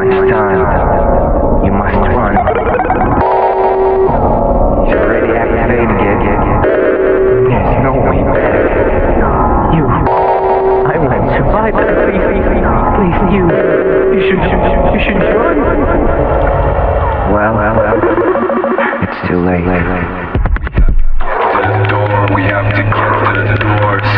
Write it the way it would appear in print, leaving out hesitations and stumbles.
much time. You must run. He's already activated it. There's no way back. I won't survive that. Please, you should run. Well, it's too late. We have to get to the door.